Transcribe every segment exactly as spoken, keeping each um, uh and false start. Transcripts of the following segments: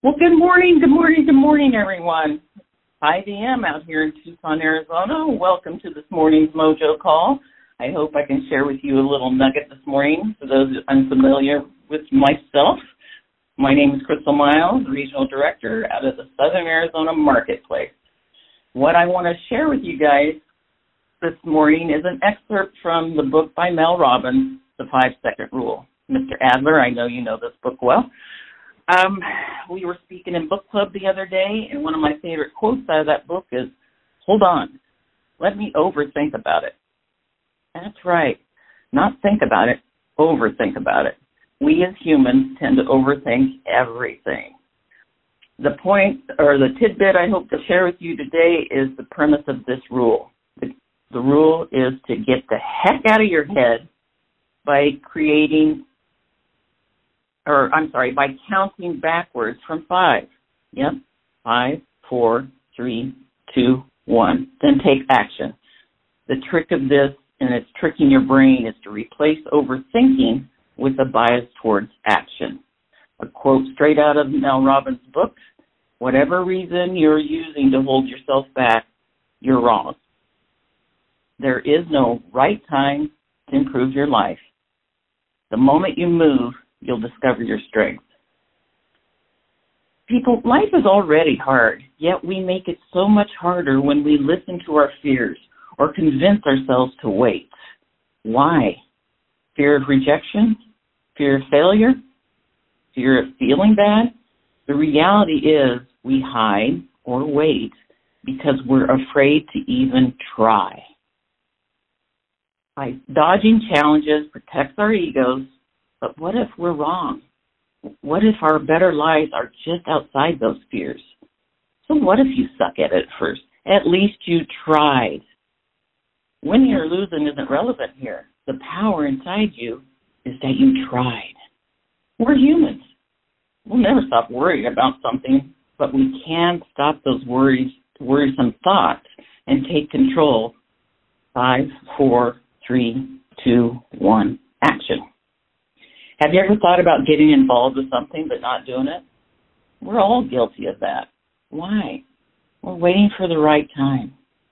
Well, good morning, good morning, good morning, everyone. five a.m. out here in Tucson, Arizona. Welcome to this morning's Mojo Call. I hope I can share with you a little nugget this morning for those unfamiliar with myself. My name is Crystal Miles, Regional Director out of the Southern Arizona Marketplace. What I want to share with you guys this morning is an excerpt from the book by Mel Robbins, The Five-Second Rule. Mister Adler, I know you know this book well. Um, we were speaking in book club the other day, and one of my favorite quotes out of that book is, hold on, let me overthink about it. That's right. Not think about it, overthink about it. We as humans tend to overthink everything. The point, or the tidbit I hope to share with you today is the premise of this rule. The, the rule is to get the heck out of your head by creating or I'm sorry, by counting backwards from five. Yep, five, four, three, two, one. Then take action. The trick of this, and it's tricking your brain, is to replace overthinking with a bias towards action. A quote straight out of Mel Robbins' book, whatever reason you're using to hold yourself back, you're wrong. There is no right time to improve your life. The moment you move, you'll discover your strength. People, life is already hard, yet we make it so much harder when we listen to our fears or convince ourselves to wait. Why? Fear of rejection? Fear of failure? Fear of feeling bad? The reality is we hide or wait because we're afraid to even try. By dodging challenges protects our egos. But what if we're wrong? What if our better lives are just outside those fears? So what if you suck at it first? At least you tried. Winning or losing isn't relevant here. The power inside you is that you tried. We're humans. We'll never stop worrying about something, but we can stop those worries, worrisome thoughts and take control. Five, four, three, two, one, action. Have you ever thought about getting involved with something but not doing it? We're all guilty of that. Why? We're waiting for the right time.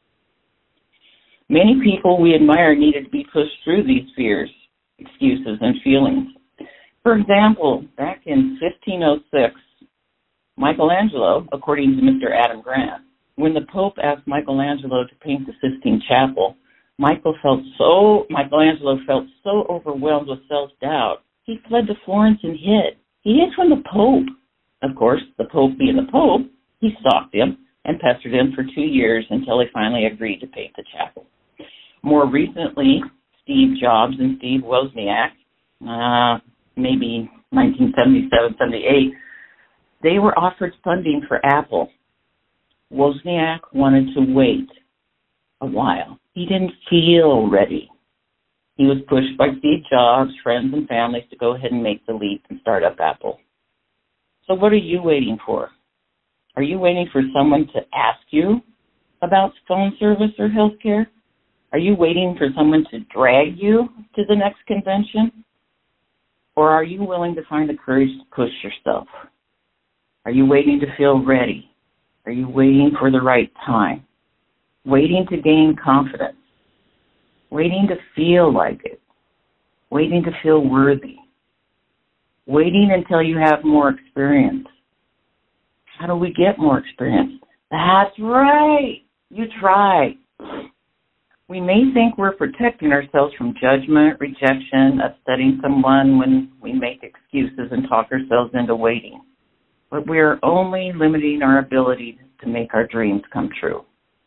Many people we admire needed to be pushed through these fears, excuses, and feelings. For example, back in fifteen oh six, Michelangelo, according to Mister Adam Grant, when the Pope asked Michelangelo to paint the Sistine Chapel, Michael felt so, Michelangelo felt so overwhelmed with self-doubt, he fled to Florence and hid. He hid from the Pope. Of course, the Pope being the Pope, he stalked him and pestered him for two years until he finally agreed to paint the chapel. More recently, Steve Jobs and Steve Wozniak, uh, maybe nineteen seventy-seven, seventy-eight, they were offered funding for Apple. Wozniak wanted to wait a while. He didn't feel ready. He was pushed by Steve Jobs, friends, and families to go ahead and make the leap and start up Apple. So what are you waiting for? Are you waiting for someone to ask you about phone service or health care? Are you waiting for someone to drag you to the next convention? Or are you willing to find the courage to push yourself? Are you waiting to feel ready? Are you waiting for the right time? Waiting to gain confidence? Waiting to feel like it, waiting to feel worthy, waiting until you have more experience. How do we get more experience? That's right, you try. We may think we're protecting ourselves from judgment, rejection, upsetting someone when we make excuses and talk ourselves into waiting. But we're only limiting our ability to make our dreams come true.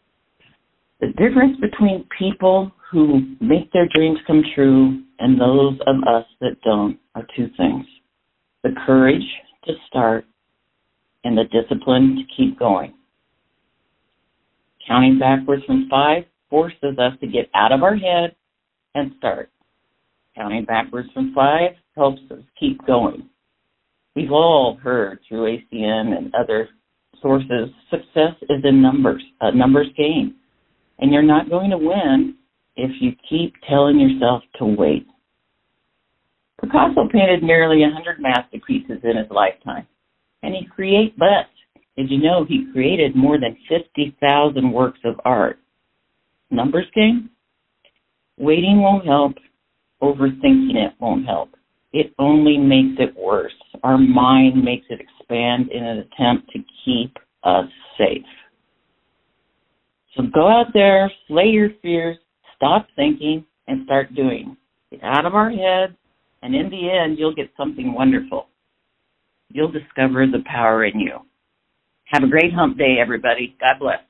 The difference between people who make their dreams come true and those of us that don't are two things. The courage to start and the discipline to keep going. Counting backwards from five forces us to get out of our head and start. Counting backwards from five helps us keep going. We've all heard through A C N and other sources, success is in numbers, a numbers game. And you're not going to win if you keep telling yourself to wait. Picasso painted nearly one hundred masterpieces in his lifetime. And he create, but did you know he created more than fifty thousand works of art? Numbers game? Waiting won't help. Overthinking it won't help. It only makes it worse. Our mind makes it expand in an attempt to keep us safe. So go out there, slay your fears, stop thinking, and start doing. Get out of our heads, and in the end, you'll get something wonderful. You'll discover the power in you. Have a great hump day, everybody. God bless.